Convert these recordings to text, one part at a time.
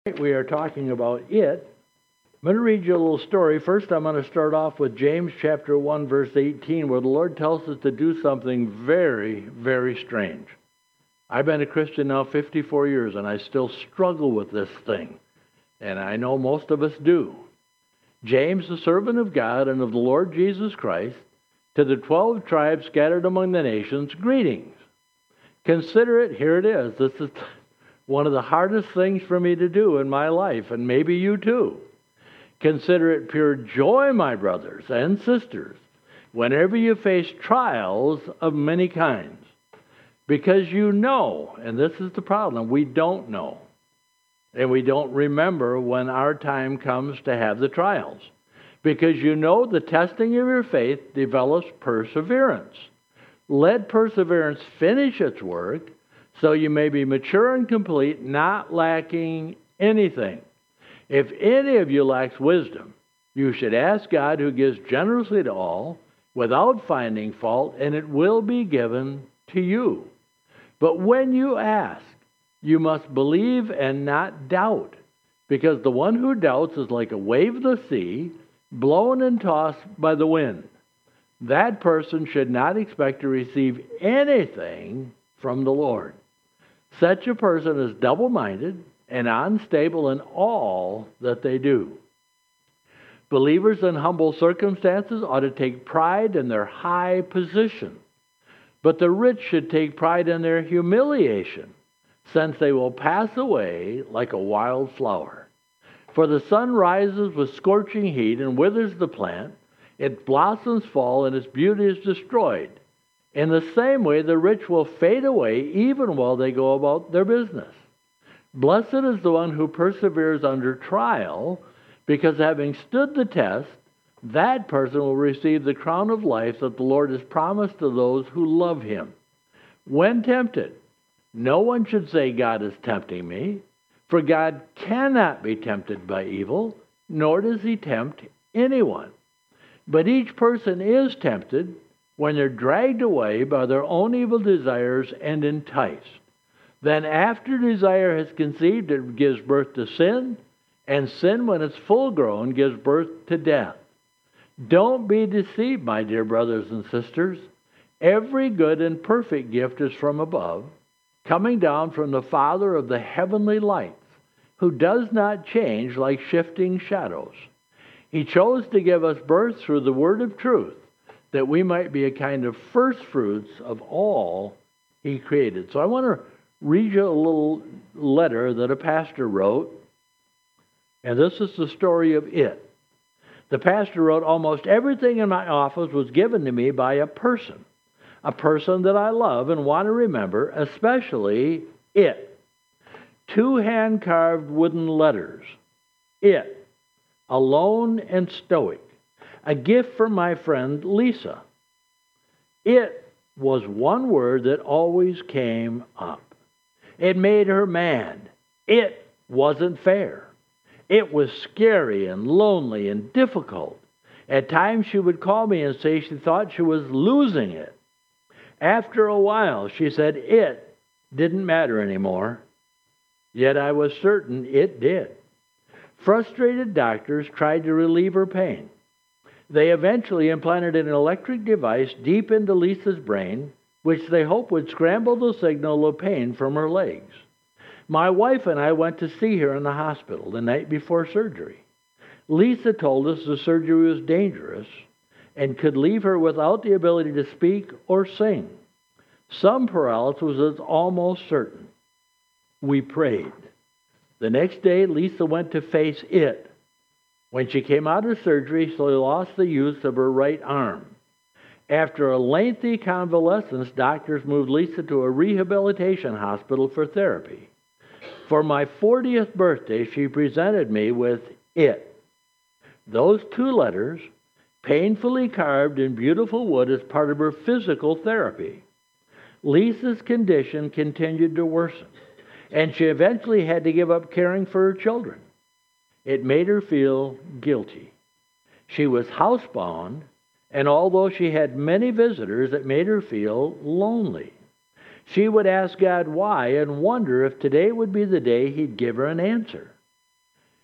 We are talking about it. I'm going to read you a little story. First, I'm going to start off with James chapter 1, verse 18, where the Lord tells us to do something very, very strange. I've been a Christian now 54 years, and I still struggle with this thing. And I know most of us do. James, the servant of God and of the Lord Jesus Christ, to the 12 tribes scattered among the nations, greetings. Consider it, here it is. This is one of the hardest things for me to do in my life, and maybe you too. Consider it pure joy, my brothers and sisters, whenever you face trials of many kinds. Because you know, and this is the problem, we don't know. And we don't remember when our time comes to have the trials. Because you know the testing of your faith develops perseverance. Let perseverance finish its work, so you may be mature and complete, not lacking anything. If any of you lacks wisdom, you should ask God, who gives generously to all, without finding fault, and it will be given to you. But when you ask, you must believe and not doubt, because the one who doubts is like a wave of the sea, blown and tossed by the wind. That person should not expect to receive anything from the Lord. Such a person is double-minded and unstable in all that they do. Believers in humble circumstances ought to take pride in their high position, but the rich should take pride in their humiliation, since they will pass away like a wild flower. For the sun rises with scorching heat and withers the plant, its blossoms fall and its beauty is destroyed. In the same way, the rich will fade away even while they go about their business. Blessed is the one who perseveres under trial, because having stood the test, that person will receive the crown of life that the Lord has promised to those who love him. When tempted, no one should say, God is tempting me, for God cannot be tempted by evil, nor does he tempt anyone. But each person is tempted when they're dragged away by their own evil desires and enticed. Then after desire has conceived, it gives birth to sin, and sin, when it's full grown, gives birth to death. Don't be deceived, my dear brothers and sisters. Every good and perfect gift is from above, coming down from the Father of the heavenly lights, who does not change like shifting shadows. He chose to give us birth through the word of truth, that we might be a kind of first fruits of all he created. So I want to read you a little letter that a pastor wrote, and this is the story of it. The pastor wrote, almost everything in my office was given to me by a person that I love and want to remember, especially it. 2 hand-carved wooden letters, it, alone and stoic. A gift from my friend Lisa. It was one word that always came up. It made her mad. It wasn't fair. It was scary and lonely and difficult. At times she would call me and say she thought she was losing it. After a while, she said it didn't matter anymore. Yet I was certain it did. Frustrated doctors tried to relieve her pain. They eventually implanted an electric device deep into Lisa's brain, which they hoped would scramble the signal of pain from her legs. My wife and I went to see her in the hospital the night before surgery. Lisa told us the surgery was dangerous and could leave her without the ability to speak or sing. Some paralysis was almost certain. We prayed. The next day, Lisa went to face it. When she came out of surgery, she lost the use of her right arm. After a lengthy convalescence, doctors moved Lisa to a rehabilitation hospital for therapy. For my 40th birthday, she presented me with it. Those 2 letters, painfully carved in beautiful wood, as part of her physical therapy. Lisa's condition continued to worsen, and she eventually had to give up caring for her children. It made her feel guilty. She was housebound, and although she had many visitors, it made her feel lonely. She would ask God why and wonder if today would be the day he'd give her an answer.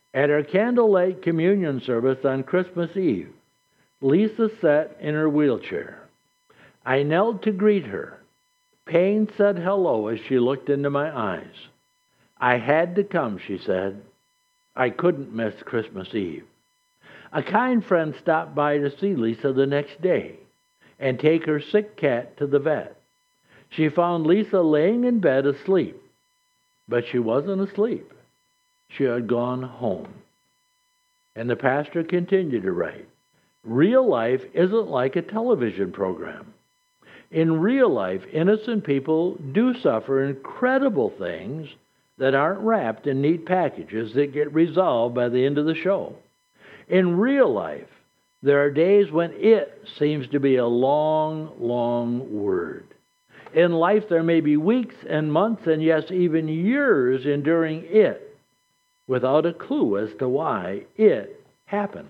At our candlelight communion service on Christmas Eve, Lisa sat in her wheelchair. I knelt to greet her. Pain said hello as she looked into my eyes. I had to come, she said. I couldn't miss Christmas Eve. A kind friend stopped by to see Lisa the next day and take her sick cat to the vet. She found Lisa laying in bed asleep, but she wasn't asleep. She had gone home. And the pastor continued to write, real life isn't like a television program. In real life, innocent people do suffer incredible things that aren't wrapped in neat packages that get resolved by the end of the show. In real life, there are days when it seems to be a long, long word. In life, there may be weeks and months and yes, even years enduring it without a clue as to why it happened.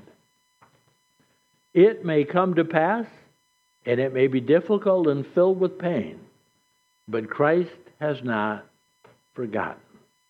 It may come to pass, and it may be difficult and filled with pain, but Christ has not forgotten.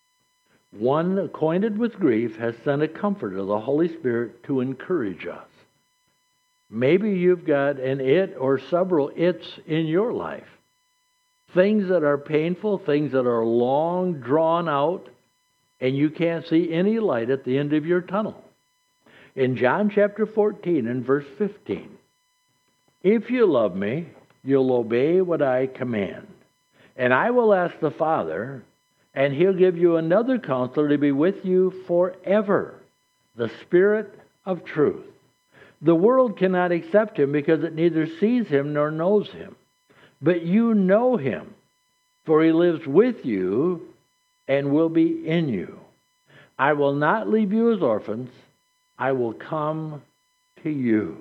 One acquainted with grief has sent a comforter, the Holy Spirit, to encourage us. Maybe you've got an it or several it's in your life. Things that are painful, things that are long drawn out, and you can't see any light at the end of your tunnel. In John chapter 14 and verse 15, if you love me, you'll obey what I command. And I will ask the Father, and he'll give you another counselor to be with you forever, the Spirit of truth. The world cannot accept him because it neither sees him nor knows him. But you know him, for he lives with you and will be in you. I will not leave you as orphans. I will come to you.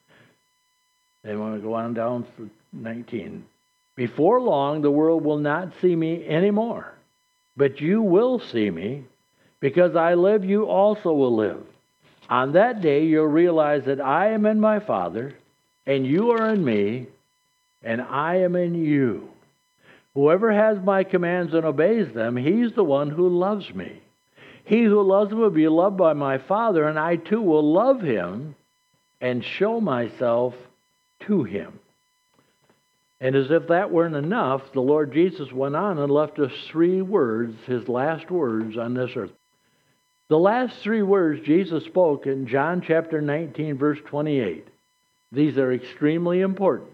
They want to go on down for 19. Before long, the world will not see me anymore. But you will see me. Because I live, you also will live. On that day, you'll realize that I am in my Father, and you are in me, and I am in you. Whoever has my commands and obeys them, he's the one who loves me. He who loves me will be loved by my Father, and I too will love him and show myself to him. And as if that weren't enough, the Lord Jesus went on and left us 3 words, his last words on this earth. The last 3 words Jesus spoke in John chapter 19, verse 28. These are extremely important.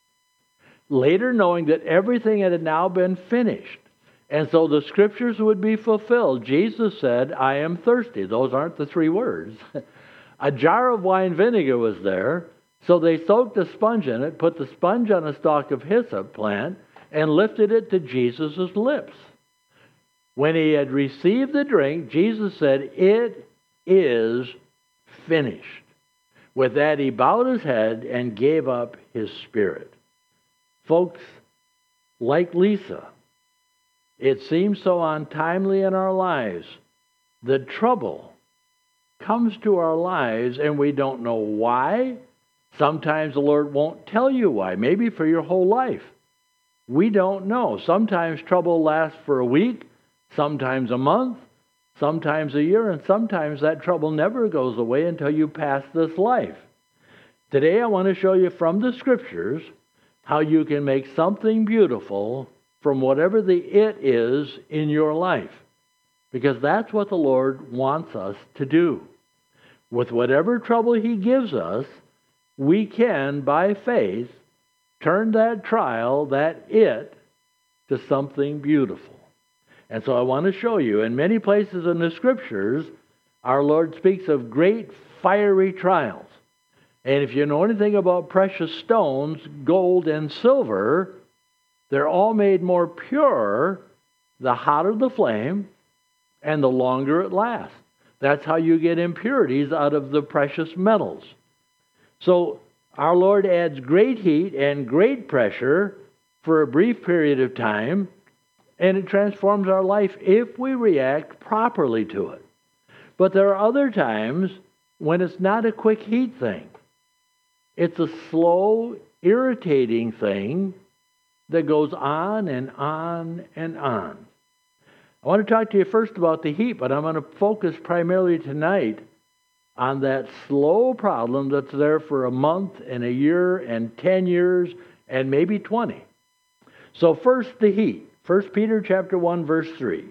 Later, knowing that everything had now been finished, and so the scriptures would be fulfilled, Jesus said, I am thirsty. Those aren't the 3 words. A jar of wine vinegar was there, so they soaked a sponge in it, put the sponge on a stalk of hyssop plant, and lifted it to Jesus' lips. When he had received the drink, Jesus said, it is finished. With that, he bowed his head and gave up his spirit. Folks, like Lisa, it seems so untimely in our lives that trouble comes to our lives and we don't know why. Sometimes the Lord won't tell you why, maybe for your whole life. We don't know. Sometimes trouble lasts for a week, sometimes a month, sometimes a year, and sometimes that trouble never goes away until you pass this life. Today I want to show you from the Scriptures how you can make something beautiful from whatever the it is in your life. Because that's what the Lord wants us to do. With whatever trouble he gives us, we can, by faith, turn that trial, that it, to something beautiful. And so I want to show you, in many places in the Scriptures, our Lord speaks of great fiery trials. And if you know anything about precious stones, gold and silver, they're all made more pure the hotter the flame and the longer it lasts. That's how you get impurities out of the precious metals. So our Lord adds great heat and great pressure for a brief period of time, and it transforms our life if we react properly to it. But there are other times when it's not a quick heat thing. It's a slow, irritating thing that goes on and on and on. I want to talk to you first about the heat, but I'm going to focus primarily tonight on that slow problem that's there for a month and a year and 10 years and maybe 20. So first, the heat. 1 Peter chapter 1, verse 3.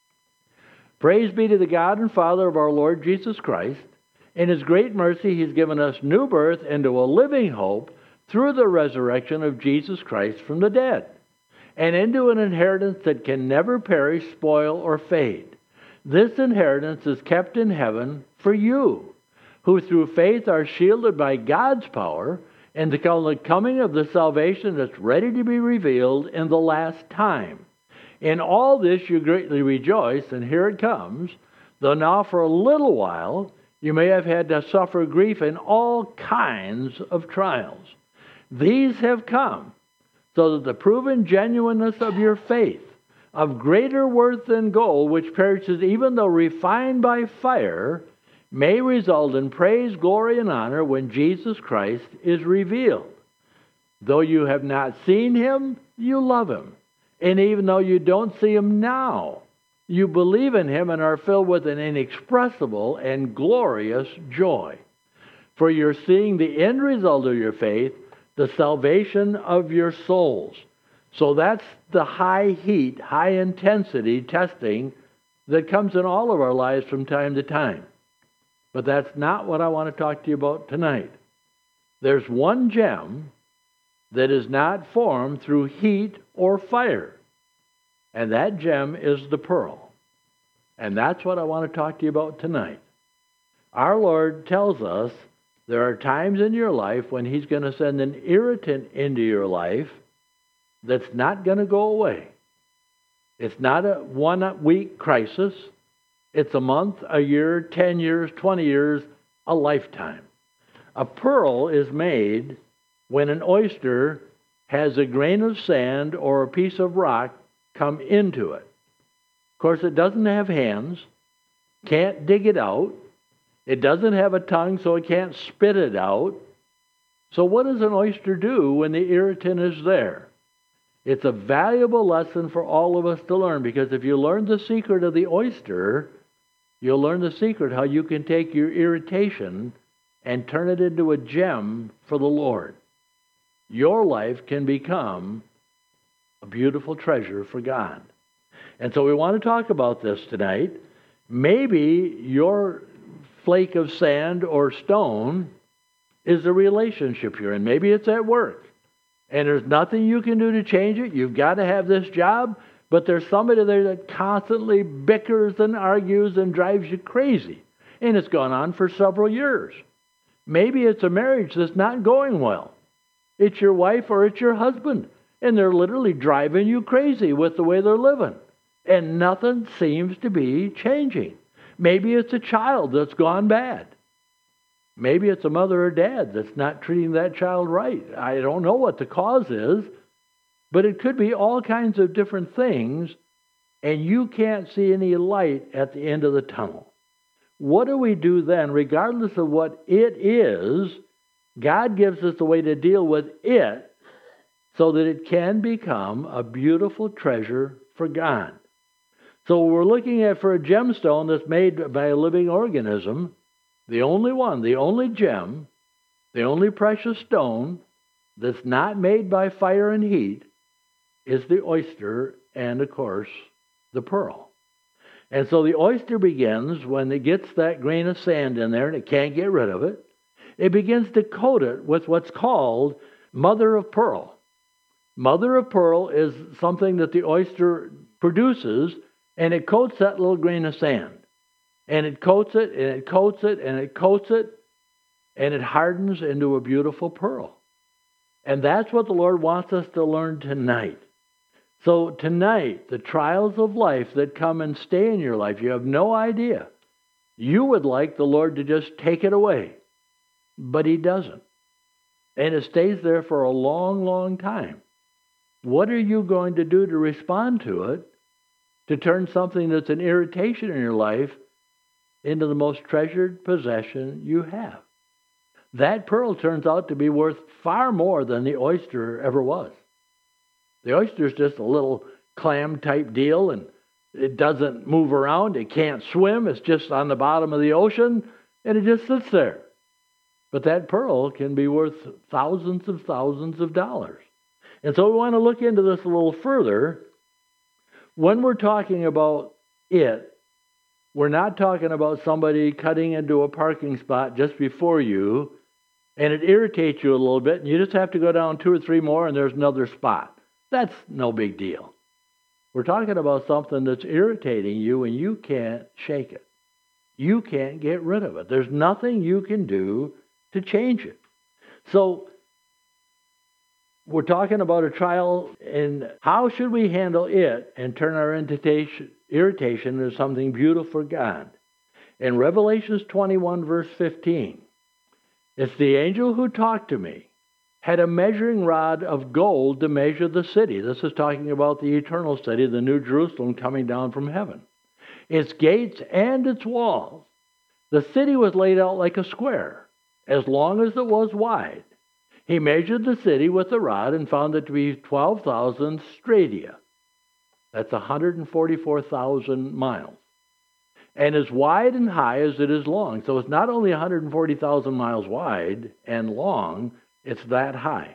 Praise be to the God and Father of our Lord Jesus Christ. In His great mercy, He's given us new birth into a living hope through the resurrection of Jesus Christ from the dead, and into an inheritance that can never perish, spoil, or fade. This inheritance is kept in heaven for you, who through faith are shielded by God's power and the coming of the salvation that's ready to be revealed in the last time. In all this you greatly rejoice, and here it comes, though now for a little while you may have had to suffer grief in all kinds of trials. These have come so that the proven genuineness of your faith, of greater worth than gold, which perishes even though refined by fire, may result in praise, glory, and honor when Jesus Christ is revealed. Though you have not seen Him, you love Him. And even though you don't see Him now, you believe in Him and are filled with an inexpressible and glorious joy. For you're seeing the end result of your faith, the salvation of your souls. So that's the high heat, high intensity testing that comes in all of our lives from time to time. But that's not what I want to talk to you about tonight. There's one gem that is not formed through heat or fire, and that gem is the pearl. And that's what I want to talk to you about tonight. Our Lord tells us there are times in your life when He's going to send an irritant into your life that's not going to go away. It's not a 1 week crisis. It's a month, a year, 10 years, 20 years, a lifetime. A pearl is made when an oyster has a grain of sand or a piece of rock come into it. Of course, it doesn't have hands, can't dig it out. It doesn't have a tongue, so it can't spit it out. So what does an oyster do when the irritant is there? It's a valuable lesson for all of us to learn, because if you learn the secret of the oyster, you'll learn the secret how you can take your irritation and turn it into a gem for the Lord. Your life can become a beautiful treasure for God. And so we want to talk about this tonight. Maybe your flake of sand or stone is the relationship you're in. Maybe it's at work, and there's nothing you can do to change it. You've got to have this job, but there's somebody there that constantly bickers and argues and drives you crazy, and it's gone on for several years. Maybe it's a marriage that's not going well. It's your wife or it's your husband, and they're literally driving you crazy with the way they're living, and nothing seems to be changing. Maybe it's a child that's gone bad. Maybe it's a mother or dad that's not treating that child right. I don't know what the cause is, but it could be all kinds of different things, and you can't see any light at the end of the tunnel. What do we do then? Regardless of what it is, God gives us a way to deal with it so that it can become a beautiful treasure for God. So we're looking at for a gemstone that's made by a living organism, the only one, the only gem, the only precious stone that's not made by fire and heat is the oyster and, of course, the pearl. And so the oyster begins when it gets that grain of sand in there and it can't get rid of it. It begins to coat it with what's called mother of pearl. Mother of pearl is something that the oyster produces, and it coats that little grain of sand. And it coats it, and it coats it, and it coats it, and it hardens into a beautiful pearl. And that's what the Lord wants us to learn tonight. So tonight, the trials of life that come and stay in your life, you have no idea. You would like the Lord to just take it away, but He doesn't. And it stays there for a long, long time. What are you going to do to respond to it, to turn something that's an irritation in your life into the most treasured possession you have? That pearl turns out to be worth far more than the oyster ever was. The oyster is just a little clam-type deal, and It doesn't move around. It can't swim. It's just on the bottom of the ocean, and it just sits there. But that pearl can be worth thousands of dollars. And so we want to look into this a little further. When we're talking about it, we're not talking about somebody cutting into a parking spot just before you, and it irritates you a little bit, and you just have to go down 2 or 3 more, and there's another spot. That's no big deal. We're talking about something that's irritating you, and you can't shake it. You can't get rid of it. There's nothing you can do to change it. So we're talking about a trial, and how should we handle it and turn our irritation into something beautiful for God? In Revelation 21, verse 15, it's the angel who talked to me had a measuring rod of gold to measure the city. This is talking about the eternal city, the New Jerusalem coming down from heaven. Its gates and its walls. The city was laid out like a square, as long as it was wide. He measured the city with the rod and found it to be 12,000 stadia. That's 144,000 miles. And as wide and high as it is long. So it's not only 140,000 miles wide and long, it's that high.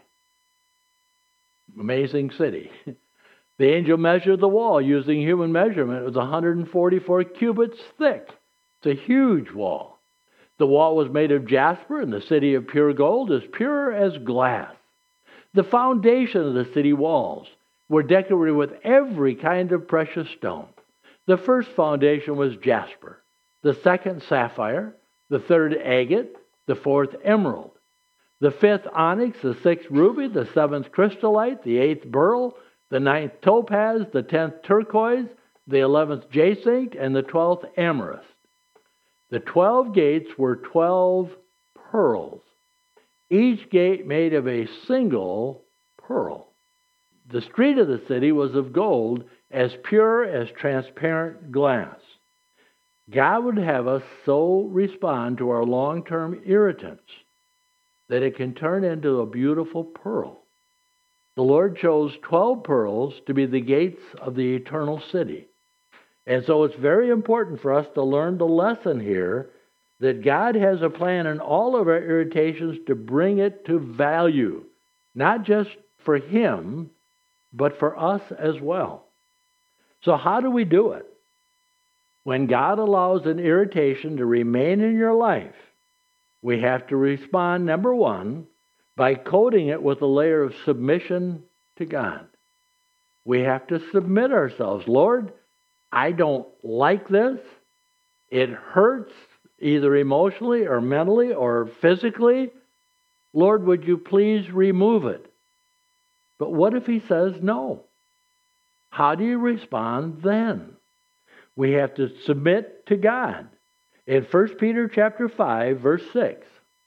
Amazing city. The angel measured the wall using human measurement. It was 144 cubits thick. It's a huge wall. The wall was made of jasper, and the city of pure gold, as pure as glass. The foundation of the city walls were decorated with every kind of precious stone. The first foundation was jasper, the second sapphire, the third agate, the fourth emerald, the fifth onyx, the sixth ruby, the seventh chrysolite, the eighth beryl, the ninth topaz, the 10th turquoise, the 11th jacinth, and the 12th amethyst. The 12 gates were 12 pearls, each gate made of a single pearl. The street of the city was of gold, as pure as transparent glass. God would have us so respond to our long-term irritants that it can turn into a beautiful pearl. The Lord chose 12 pearls to be the gates of the eternal city. And so it's very important for us to learn the lesson here that God has a plan in all of our irritations to bring it to value, not just for Him, but for us as well. So how do we do it? When God allows an irritation to remain in your life, we have to respond, number one, by coating it with a layer of submission to God. We have to submit ourselves. Lord, I don't like this. It hurts either emotionally or mentally or physically. Lord, would you please remove it? But what if He says no? How do you respond then? We have to submit to God. In 1 Peter chapter 5, verse 6,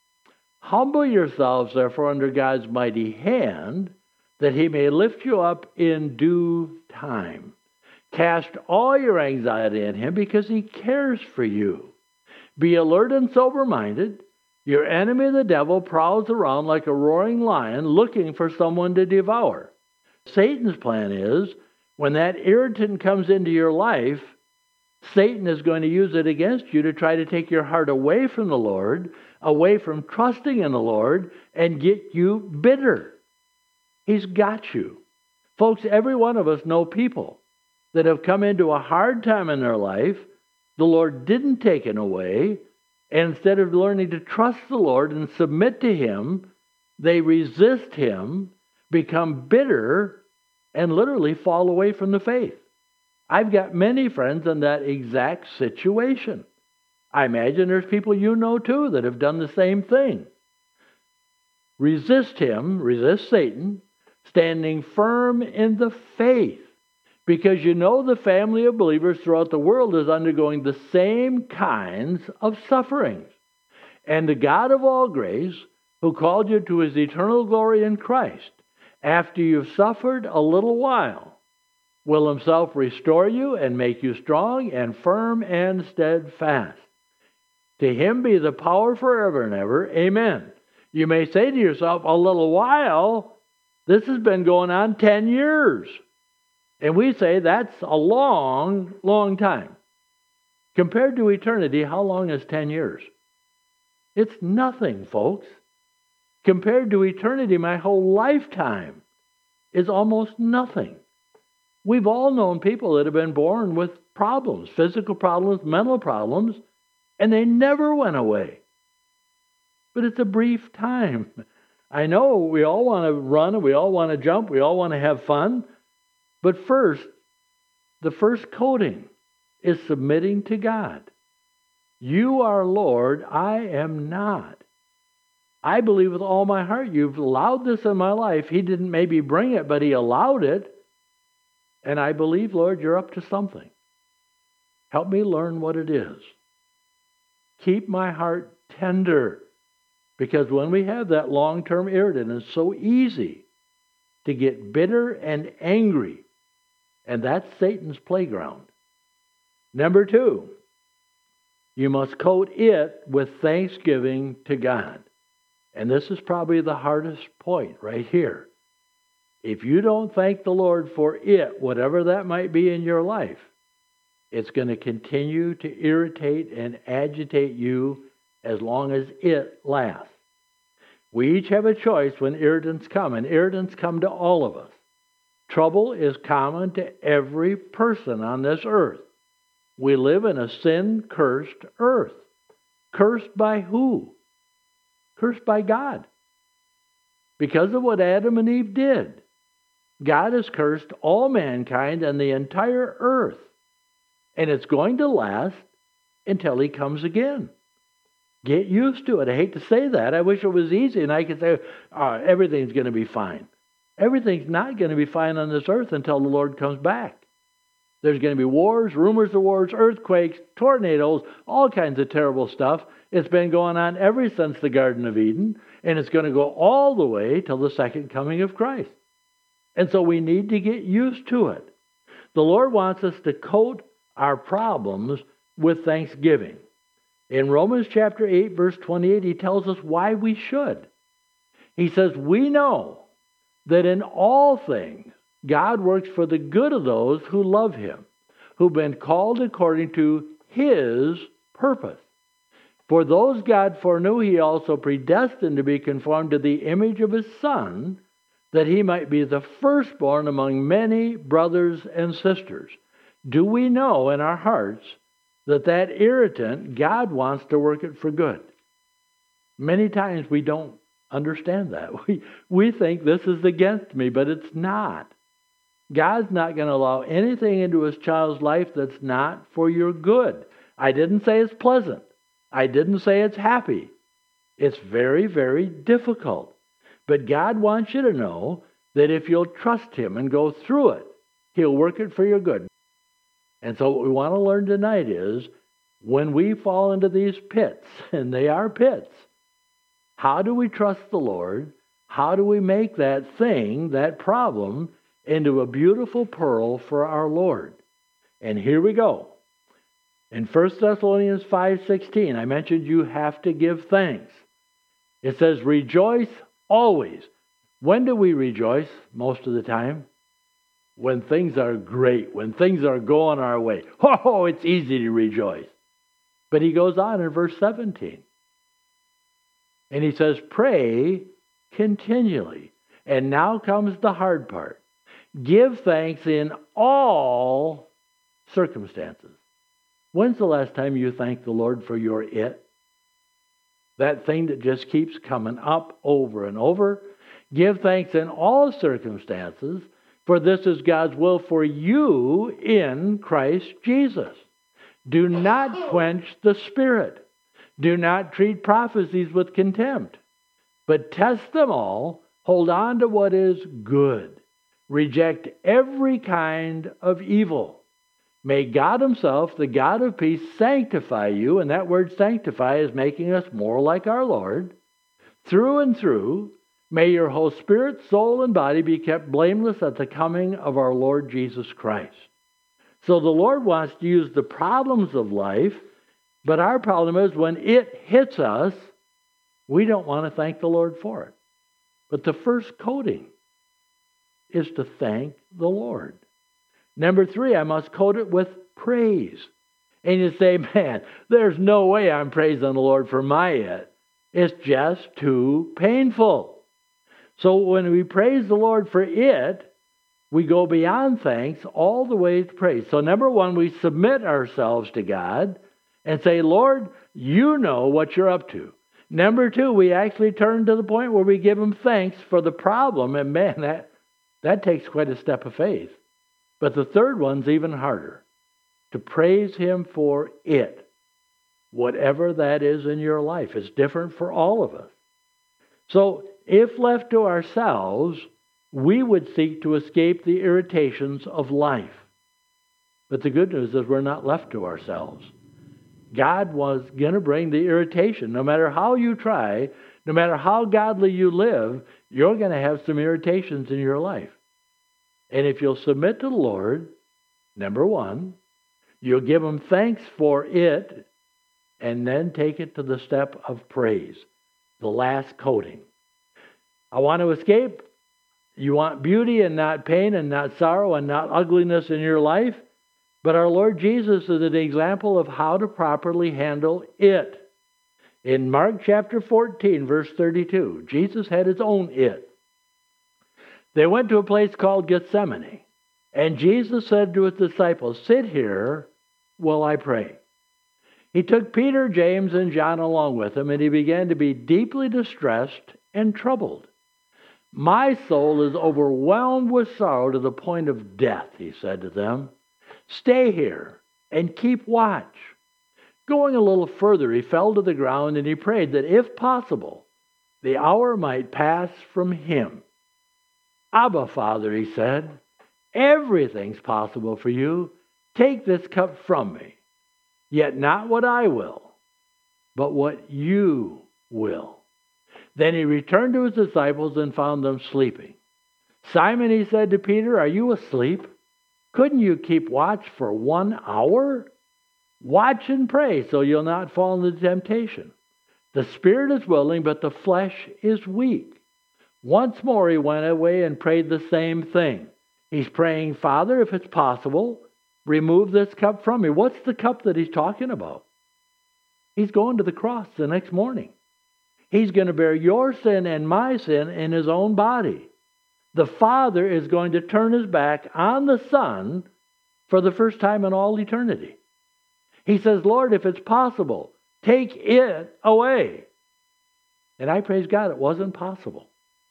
humble yourselves, therefore, under God's mighty hand, that He may lift you up in due time. Cast all your anxiety on Him because He cares for you. Be alert and sober-minded. Your enemy, the devil, prowls around like a roaring lion looking for someone to devour. Satan's plan is, when that irritant comes into your life, Satan is going to use it against you to try to take your heart away from the Lord, away from trusting in the Lord, and get you bitter. He's got you. Folks, every one of us know people that have come into a hard time in their life. The Lord didn't take it away. And instead of learning to trust the Lord and submit to Him, they resist Him, become bitter, and literally fall away from the faith. I've got many friends in that exact situation. I imagine there's people you know too that have done the same thing. Resist Him, resist Satan, standing firm in the faith. Because you know the family of believers throughout the world is undergoing the same kinds of sufferings. And the God of all grace, who called you to His eternal glory in Christ, after you've suffered a little while, will Himself restore you and make you strong and firm and steadfast. To Him be the power forever and ever. Amen. You may say to yourself, a little while, this has been going on 10 years. And we say that's a long, long time. Compared to eternity, how long is 10 years? It's nothing, folks. Compared to eternity, my whole lifetime is almost nothing. We've all known people that have been born with problems, physical problems, mental problems, and they never went away. But it's a brief time. I know we all want to run, and we all want to jump, we all want to have fun. But first, the first coating is submitting to God. You are Lord, I am not. I believe with all my heart you've allowed this in my life. He didn't maybe bring it, but He allowed it. And I believe, Lord, you're up to something. Help me learn what it is. Keep my heart tender. Because when we have that long-term irritant, it's so easy to get bitter and angry. And that's Satan's playground. Number 2, you must coat it with thanksgiving to God. And this is probably the hardest point right here. If you don't thank the Lord for it, whatever that might be in your life, it's going to continue to irritate and agitate you as long as it lasts. We each have a choice when irritants come, and irritants come to all of us. Trouble is common to every person on this earth. We live in a sin-cursed earth. Cursed by who? Cursed by God. Because of what Adam and Eve did. God has cursed all mankind and the entire earth. And it's going to last until He comes again. Get used to it. I hate to say that. I wish it was easy and I could say, everything's going to be fine. Everything's not going to be fine on this earth until the Lord comes back. There's going to be wars, rumors of wars, earthquakes, tornadoes, all kinds of terrible stuff. It's been going on ever since the Garden of Eden, and it's going to go all the way till the second coming of Christ. And so we need to get used to it. The Lord wants us to coat our problems with thanksgiving. In Romans chapter 8, verse 28, He tells us why we should. He says, we know that in all things God works for the good of those who love Him, who've been called according to His purpose. For those God foreknew, He also predestined to be conformed to the image of His Son, that He might be the firstborn among many brothers and sisters. Do we know in our hearts that irritant, God wants to work it for good? Many times we don't understand that. We think this is against me, but it's not. God's not going to allow anything into His child's life that's not for your good. I didn't say it's pleasant. I didn't say it's happy. It's very, very difficult. But God wants you to know that if you'll trust Him and go through it, He'll work it for your good. And so what we want to learn tonight is, when we fall into these pits, and they are pits, how do we trust the Lord? How do we make that thing, that problem, into a beautiful pearl for our Lord? And here we go. In 1 Thessalonians 5:16, I mentioned you have to give thanks. It says, rejoice always. When do we rejoice most of the time? When things are great, when things are going our way. Oh, it's easy to rejoice. But he goes on in verse 17. And he says, pray continually. And now comes the hard part. Give thanks in all circumstances. When's the last time you thanked the Lord for your it? That thing that just keeps coming up over and over. Give thanks in all circumstances, for this is God's will for you in Christ Jesus. Do not quench the Spirit. Do not treat prophecies with contempt, but test them all. Hold on to what is good. Reject every kind of evil. May God Himself, the God of peace, sanctify you, and that word sanctify is making us more like our Lord, through and through. May your whole spirit, soul, and body be kept blameless at the coming of our Lord Jesus Christ. So the Lord wants to use the problems of life, but our problem is when it hits us, we don't want to thank the Lord for it. But the first coating is to thank the Lord. Number 3, I must coat it with praise. And you say, man, there's no way I'm praising the Lord for my it. It's just too painful. So when we praise the Lord for it, we go beyond thanks all the way to praise. So number 1, we submit ourselves to God and say, Lord, you know what you're up to. Number 2, we actually turn to the point where we give him thanks for the problem. And man, that takes quite a step of faith. But the third one's even harder. To praise him for it. Whatever that is in your life. It's different for all of us. So if left to ourselves, we would seek to escape the irritations of life. But the good news is we're not left to ourselves. God was going to bring the irritation. No matter how you try, no matter how godly you live, you're going to have some irritations in your life. And if you'll submit to the Lord, number 1, you'll give him thanks for it, and then take it to the step of praise, the last coating. I want to escape. You want beauty and not pain and not sorrow and not ugliness in your life. But our Lord Jesus is an example of how to properly handle it. In Mark chapter 14, verse 32, Jesus had his own it. They went to a place called Gethsemane, and Jesus said to his disciples, sit here while I pray. He took Peter, James, and John along with him, and he began to be deeply distressed and troubled. My soul is overwhelmed with sorrow to the point of death, he said to them. Stay here and keep watch. Going a little further, he fell to the ground and he prayed that if possible, the hour might pass from him. Abba, Father, he said, everything's possible for you. Take this cup from me. Yet not what I will, but what you will. Then he returned to his disciples and found them sleeping. Simon, he said to Peter, are you asleep? Couldn't you keep watch for 1 hour? Watch and pray so you'll not fall into temptation. The spirit is willing, but the flesh is weak. Once more he went away and prayed the same thing. He's praying, Father, if it's possible, remove this cup from me. What's the cup that he's talking about? He's going to the cross the next morning. He's going to bear your sin and my sin in his own body. The Father is going to turn his back on the Son for the first time in all eternity. He says, Lord, if it's possible, take it away. And I praise God, it wasn't possible.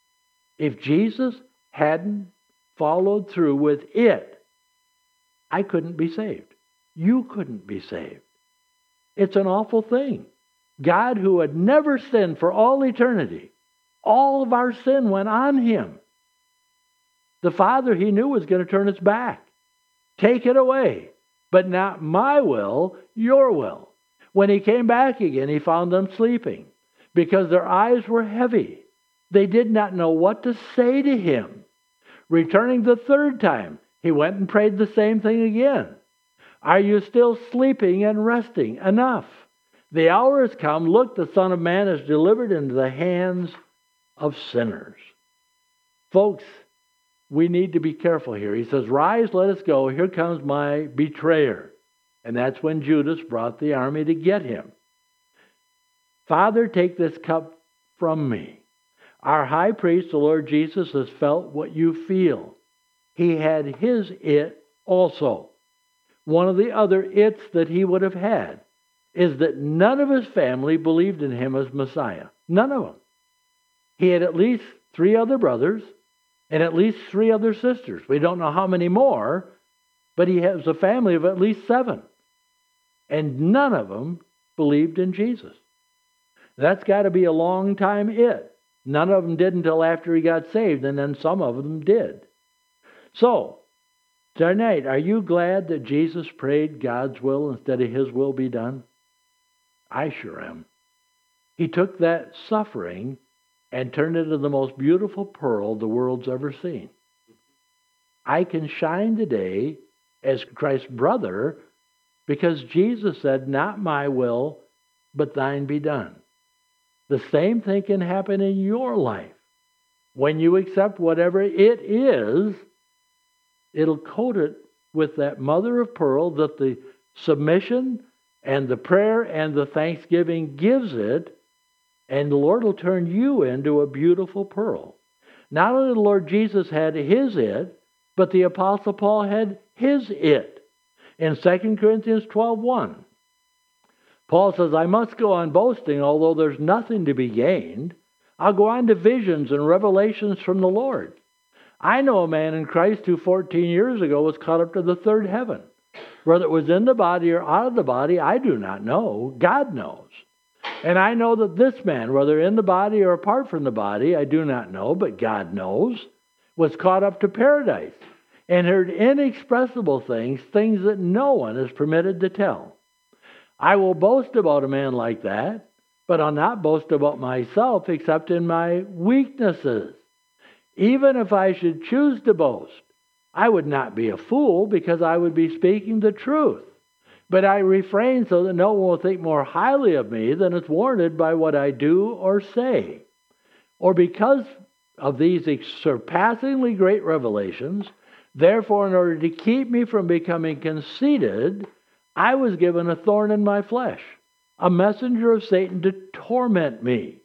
If Jesus hadn't followed through with it, I couldn't be saved. You couldn't be saved. It's an awful thing. God, who had never sinned for all eternity, all of our sin went on him. The Father, he knew, was going to turn its back. Take it away. But not my will, your will. When he came back again, he found them sleeping because their eyes were heavy. They did not know what to say to him. Returning the third time, he went and prayed the same thing again. Are you still sleeping and resting? Enough. The hour has come. Look, the Son of Man is delivered into the hands of sinners. Folks, we need to be careful here. He says, rise, let us go. Here comes my betrayer. And that's when Judas brought the army to get him. Father, take this cup from me. Our high priest, the Lord Jesus, has felt what you feel. He had his it also. One of the other its that he would have had is that none of his family believed in him as Messiah. None of them. He had at least 3 other brothers and at least 3 other sisters. We don't know how many more, but he has a family of at least 7. And none of them believed in Jesus. That's got to be a long time it. None of them did until after he got saved, and then some of them did. So, tonight, are you glad that Jesus prayed God's will instead of his will be done? I sure am. He took that suffering and turned it into the most beautiful pearl the world's ever seen. I can shine today as Christ's brother because Jesus said, not my will, but thine be done. The same thing can happen in your life. When you accept whatever it is, it'll coat it with that mother of pearl that the submission and the prayer and the thanksgiving gives it, and the Lord will turn you into a beautiful pearl. Not only the Lord Jesus had his it, but the Apostle Paul had his it. In 2 Corinthians 12:1, Paul says, I must go on boasting, although there's nothing to be gained. I'll go on to visions and revelations from the Lord. I know a man in Christ who 14 years ago was caught up to the third heaven. Whether it was in the body or out of the body, I do not know. God knows. And I know that this man, whether in the body or apart from the body, I do not know, but God knows, was caught up to paradise and heard inexpressible things, things that no one is permitted to tell. I will boast about a man like that, but I'll not boast about myself except in my weaknesses. Even if I should choose to boast, I would not be a fool because I would be speaking the truth. But I refrain so that no one will think more highly of me than is warranted by what I do or say. Or because of these surpassingly great revelations, therefore, in order to keep me from becoming conceited, I was given a thorn in my flesh, a messenger of Satan to torment me.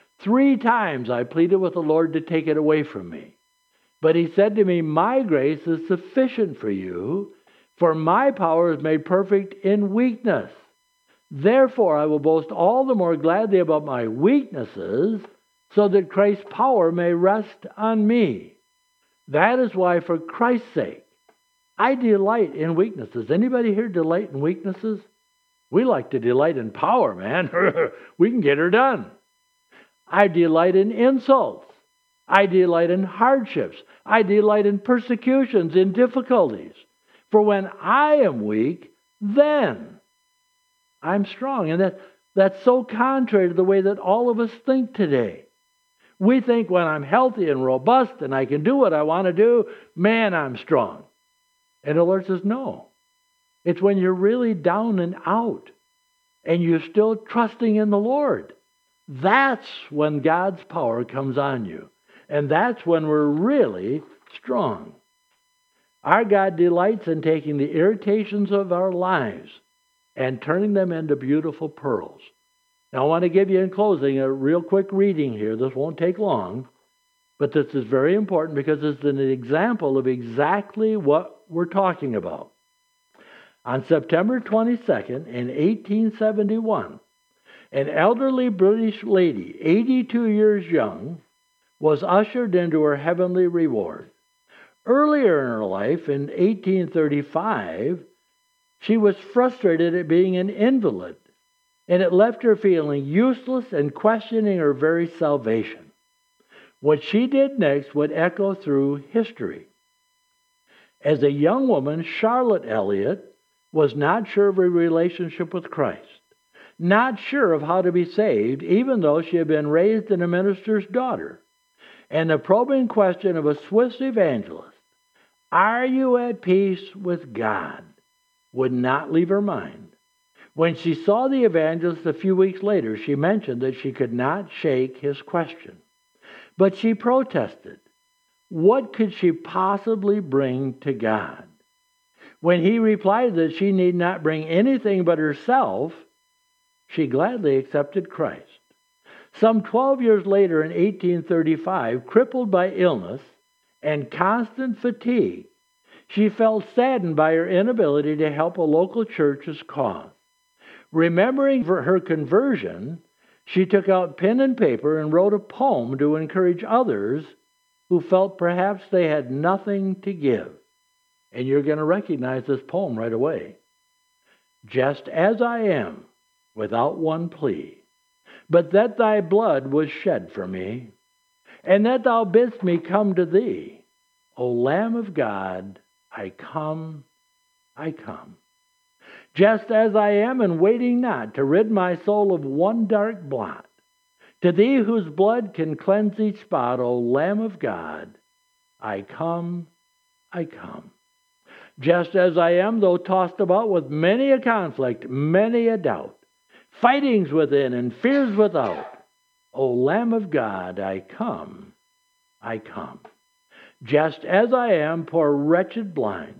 3 times I pleaded with the Lord to take it away from me. But he said to me, my grace is sufficient for you, for my power is made perfect in weakness. Therefore I will boast all the more gladly about my weaknesses, so that Christ's power may rest on me. That is why, for Christ's sake, I delight in weaknesses. Anybody here delight in weaknesses? We like to delight in power, man. We can get her done. I delight in insults. I delight in hardships. I delight in persecutions, in difficulties. For when I am weak, then I'm strong. And that's so contrary to the way that all of us think today. We think when I'm healthy and robust and I can do what I want to do, man, I'm strong. And the Lord says, no. It's when you're really down and out and you're still trusting in the Lord. That's when God's power comes on you. And that's when we're really strong. Our God delights in taking the irritations of our lives and turning them into beautiful pearls. Now, I want to give you in closing a real quick reading here. This won't take long, but this is very important because it's an example of exactly what we're talking about. On September 22nd, in 1871, an elderly British lady, 82 years young, was ushered into her heavenly reward. Earlier in her life, in 1835, she was frustrated at being an invalid, and it left her feeling useless and questioning her very salvation. What she did next would echo through history. As a young woman, Charlotte Elliott was not sure of her relationship with Christ, not sure of how to be saved, even though she had been raised in a minister's daughter. And the probing question of a Swiss evangelist, are you at peace with God, would not leave her mind. When she saw the evangelist a few weeks later, she mentioned that she could not shake his question. But she protested. What could she possibly bring to God? When he replied that she need not bring anything but herself, she gladly accepted Christ. Some 12 years later, in 1835, crippled by illness and constant fatigue, she felt saddened by her inability to help a local church's cause. Remembering her conversion, she took out pen and paper and wrote a poem to encourage others who felt perhaps they had nothing to give. And you're going to recognize this poem right away. Just as I am, without one plea, but that thy blood was shed for me, and that thou bidst me come to thee. O Lamb of God, I come, I come. Just as I am, and waiting not to rid my soul of one dark blot, to thee whose blood can cleanse each spot, O Lamb of God, I come, I come. Just as I am, though tossed about with many a conflict, many a doubt, fightings within and fears without, O Lamb of God, I come, I come. Just as I am, poor wretched blind,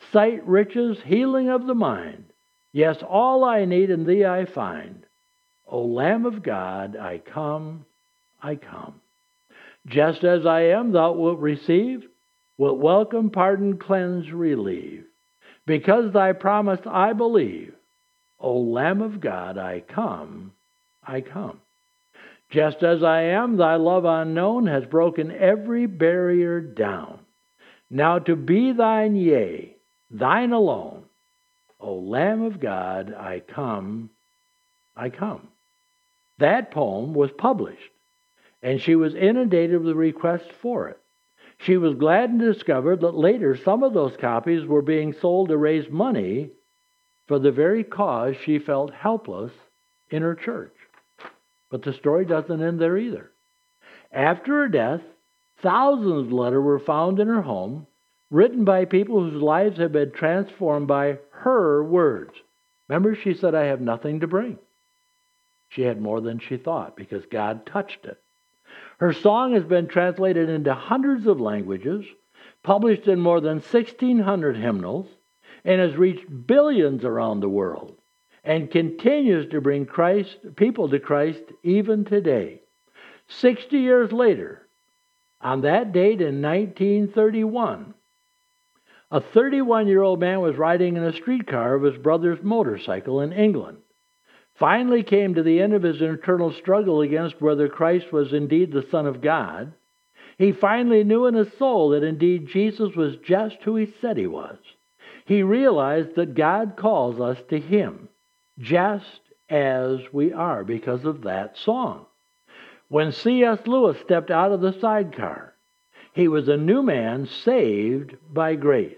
sight, riches, healing of the mind. Yes, all I need in thee I find. O Lamb of God, I come, I come. Just as I am, thou wilt receive, wilt welcome, pardon, cleanse, relieve. Because thy promise I believe, O Lamb of God, I come, I come. Just as I am, thy love unknown has broken every barrier down. Now to be thine, yea, thine alone, O Lamb of God, I come, I come. That poem was published, and she was inundated with requests for it. She was glad to discover that later some of those copies were being sold to raise money for the very cause she felt helpless in her church. But the story doesn't end there either. After her death, thousands of letters were found in her home, written by people whose lives had been transformed by her words. Remember, she said, I have nothing to bring. She had more than she thought because God touched it. Her song has been translated into hundreds of languages, published in more than 1,600 hymnals, and has reached billions around the world, and continues to bring people to Christ even today. 60 years later, on that date in 1931, a 31-year-old man was riding in a streetcar of his brother's motorcycle in England. Finally came to the end of his internal struggle against whether Christ was indeed the Son of God. He finally knew in his soul that indeed Jesus was just who he said he was. He realized that God calls us to him just as we are because of that song. When C.S. Lewis stepped out of the sidecar, he was a new man saved by grace.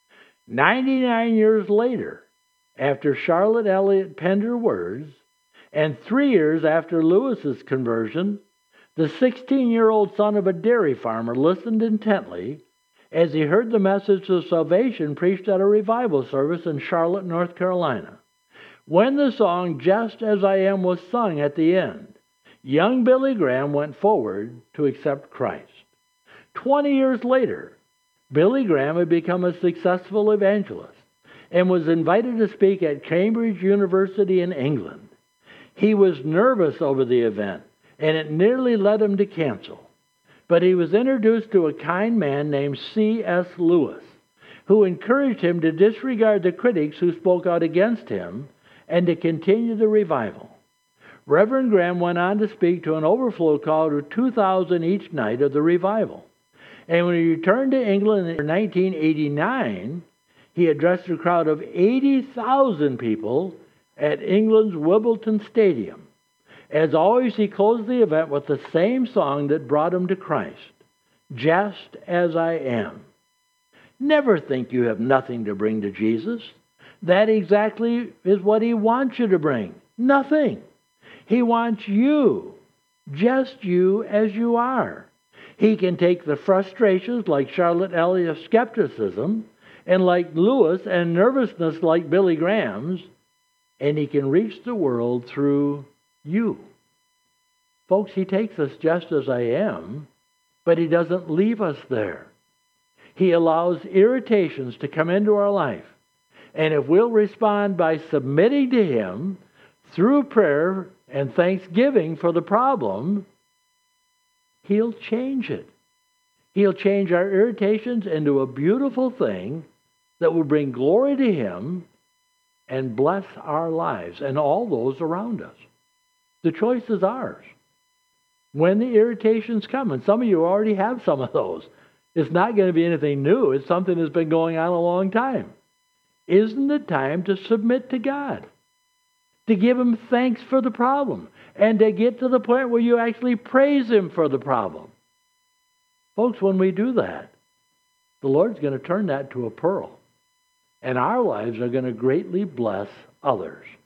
99 years later, after Charlotte Elliott penned her words, and 3 years after Lewis's conversion, the 16-year-old son of a dairy farmer listened intently as he heard the message of salvation preached at a revival service in Charlotte, North Carolina. When the song Just As I Am was sung at the end, young Billy Graham went forward to accept Christ. 20 years later, Billy Graham had become a successful evangelist and was invited to speak at Cambridge University in England. He was nervous over the event, and it nearly led him to cancel. But he was introduced to a kind man named C.S. Lewis, who encouraged him to disregard the critics who spoke out against him and to continue the revival. Reverend Graham went on to speak to an overflow crowd of 2,000 each night of the revival. And when he returned to England in 1989, he addressed a crowd of 80,000 people at England's Wimbledon Stadium. As always, he closed the event with the same song that brought him to Christ, Just As I Am. Never think you have nothing to bring to Jesus. That exactly is what he wants you to bring. Nothing. He wants you, just you as you are. He can take the frustrations like Charlotte Elliott's skepticism, and like Lewis and nervousness like Billy Graham's, and he can reach the world through you. Folks, he takes us just as I am, but he doesn't leave us there. He allows irritations to come into our life. And if we'll respond by submitting to him through prayer and thanksgiving for the problem, he'll change it. He'll change our irritations into a beautiful thing that will bring glory to him and bless our lives and all those around us. The choice is ours. When the irritations come, and some of you already have some of those, it's not going to be anything new. It's something that's been going on a long time. Isn't it time to submit to God? To give him thanks for the problem, and to get to the point where you actually praise him for the problem. Folks, when we do that, the Lord's going to turn that to a pearl, and our lives are going to greatly bless others.